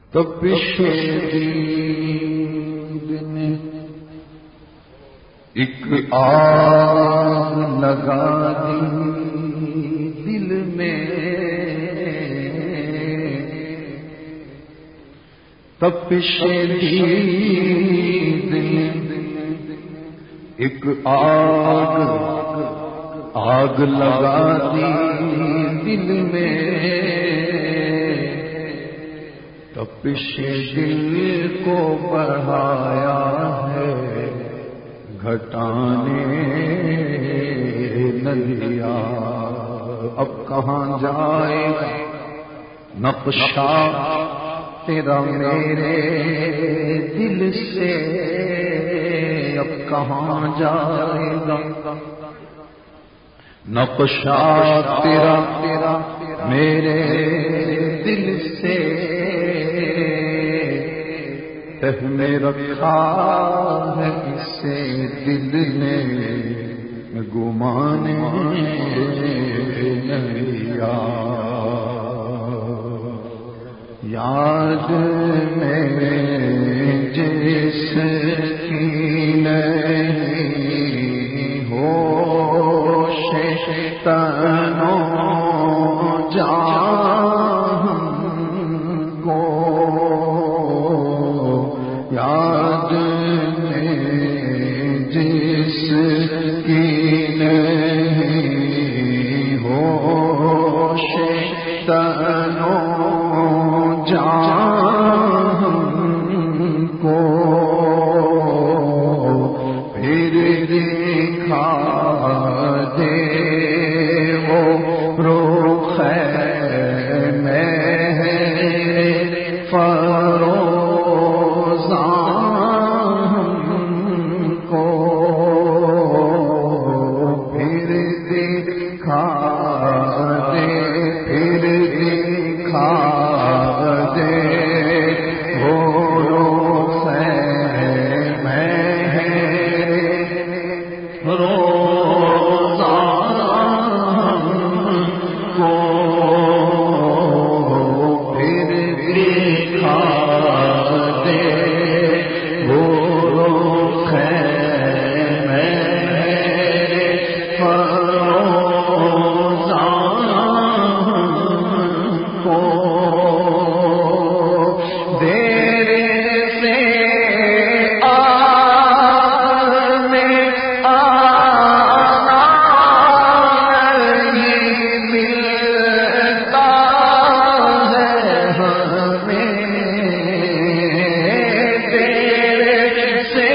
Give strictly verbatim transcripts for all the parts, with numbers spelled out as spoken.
تپش دید نے ایک آگ لگا دی دل میں، تپش دید نے ایک آگ آگ لگا دی دل میں، تپش دل کو بڑھایا ہے گھٹانے نہ دیا۔ اب کہاں جائے نقشہ تیرا میرے دل سے، اب کہاں جائے گا نقشہ تیرا تیرا میرے دل سے، تہ میں رکھا ہے اسے دل نے گمانے نیا۔ یاد میں جس کی نہیں ہوش تن و جان کو، یاد میں جس کی نہیں ہوش تن و جان کو، پھر دکھا دے وہ رخ مہر فروزان کو، پھر دکھا دے پھر دکھا دے وہ رخ مہر فروزان کو، پھر دکھا دے وہ رخ مہر فروزان کو۔ دیر سے آنے آنا نہیں ملتا ہے ہمیں، دیر سے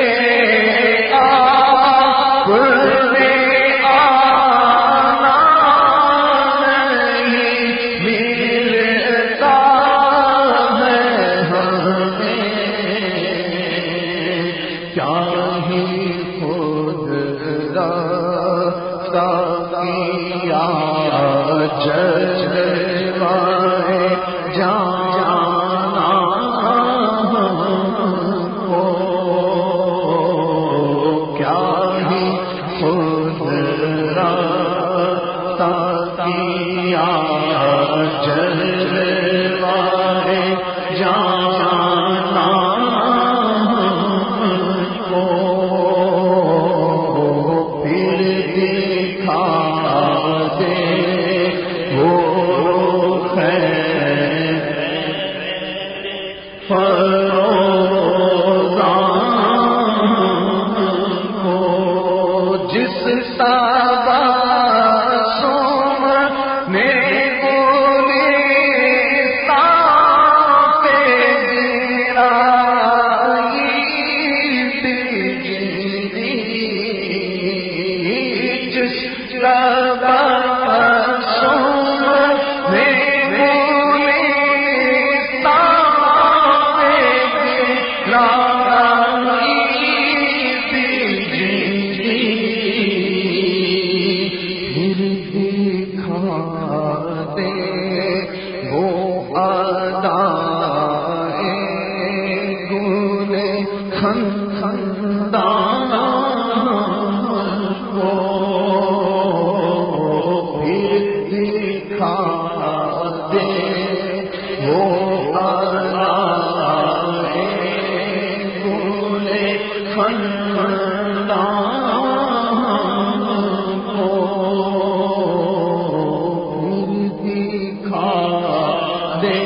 آنے آنا نہیں ملتا ہے ہمیں، کیا ہی خود رفتہ کیا جلوائے جانا کو، کیا ہی خود رفتہ کیا جلوائے جانا کو، پھر دکھا دے وہ رخ فروزان کو، جس تبسم میں گلستان پہ گرائی بجلی، جس تبسم میں گلستان پہ گرائی بجلی، پھر دکھا دے وہ ادائے گل خندان کو، پھر دکھا دے وہ ادائے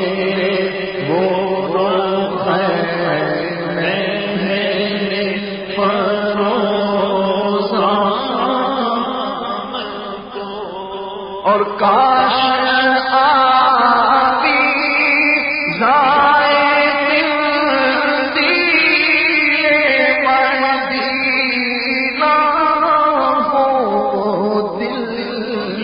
اور کاش آبی زائے دل دیے مدینہ ہو دل،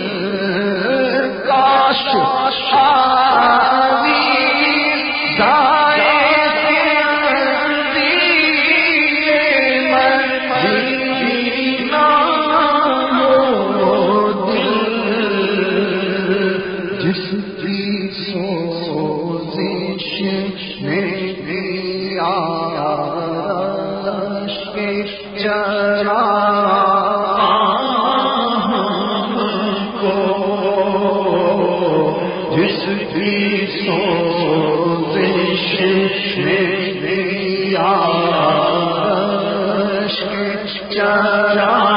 کاش آبی زائے دل دیے مدینہ جس کی سوزش میں بھی آرش کے چراغ کو، جس کی سوزش میں بھی آرش کے چراغ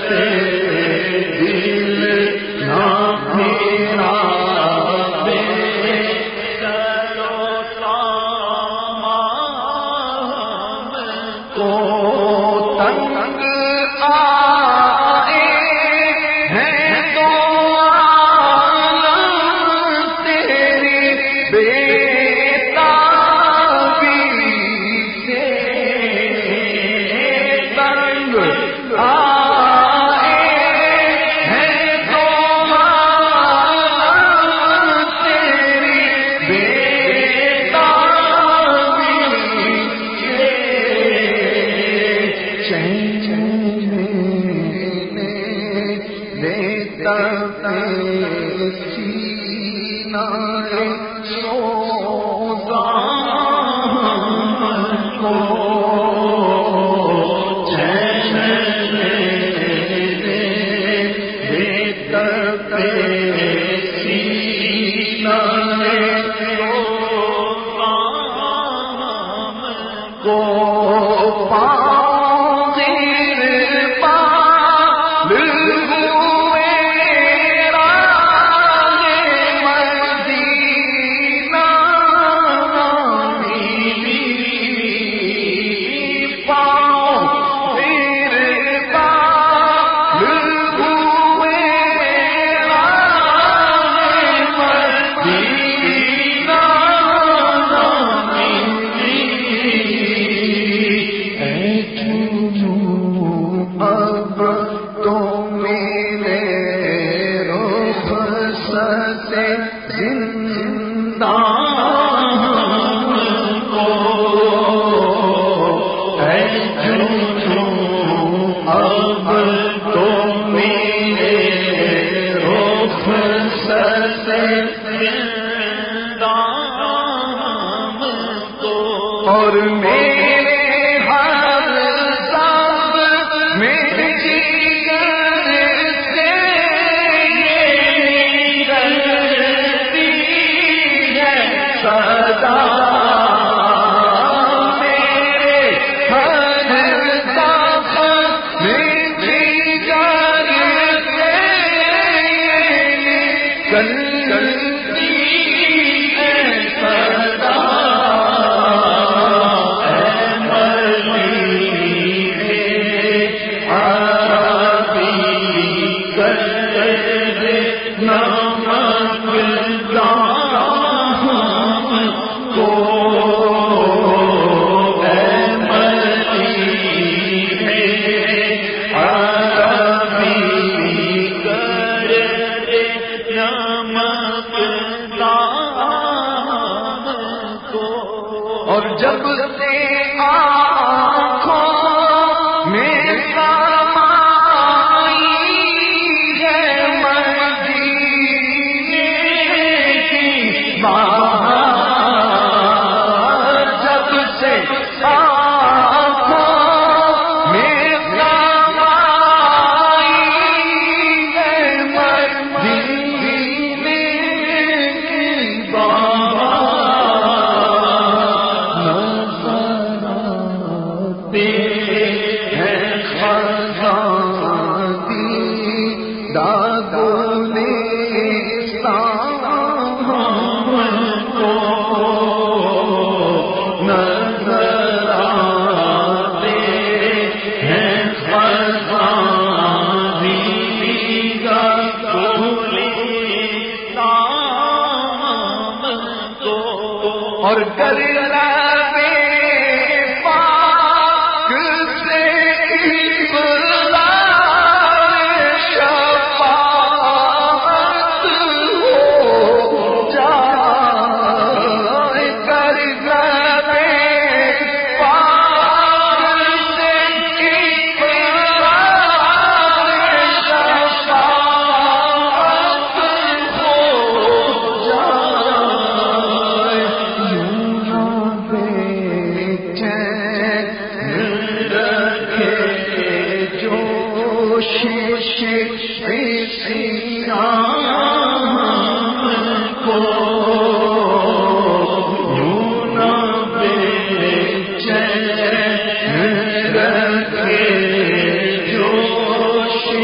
سے دل نہ میرا بے چلو سامان کو تنگ آئے ہیں تو عالم تیری بے اور میرے ہر سب میرے جگر سے یہ نکلتی ہے صدا میرے ہر سب میرے جگر سے نکلتی ہے صدا اور جب سے آنکھوں میں سمائی ہے مدینے کی بہار جب سے آنکھوں میں سمائی ہے مدینے کی بہار اور کر لبے پاک سے اقرار شفاعت ہو جائے کر لبے پاک سے اقرار شفاعت ہو جائے جوش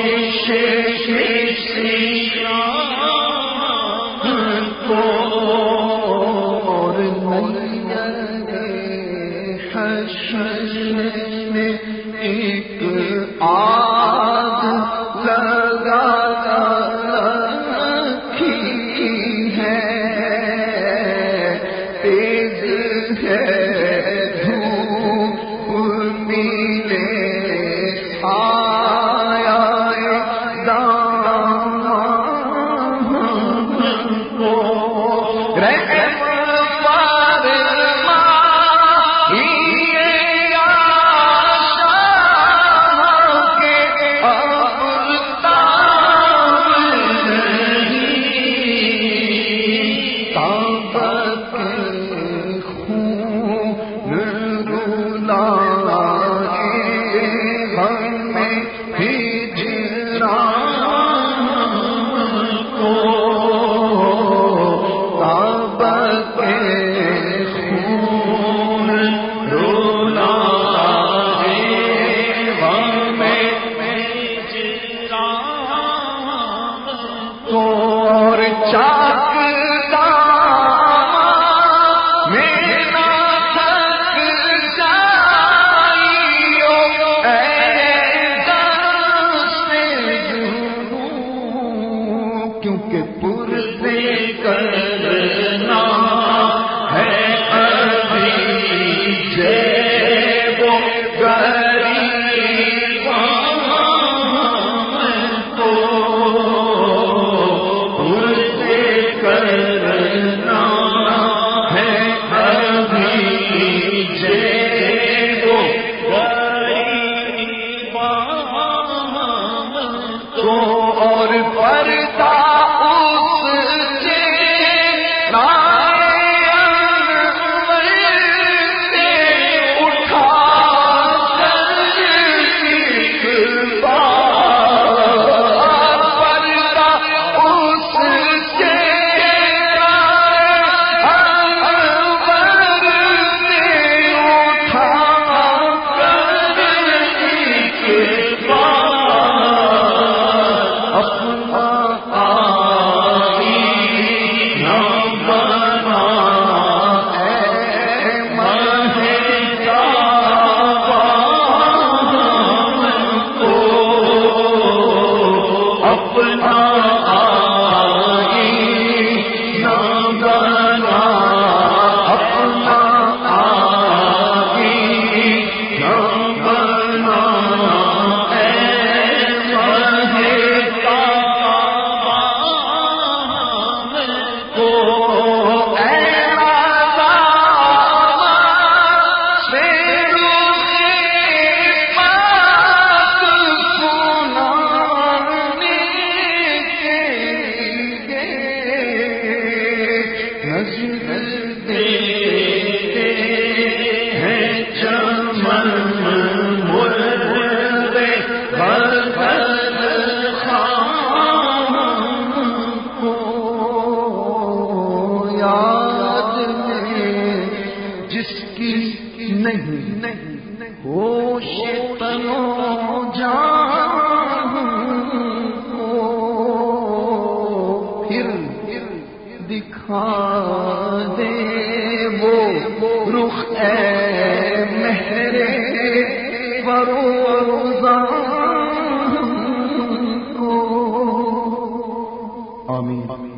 آمین.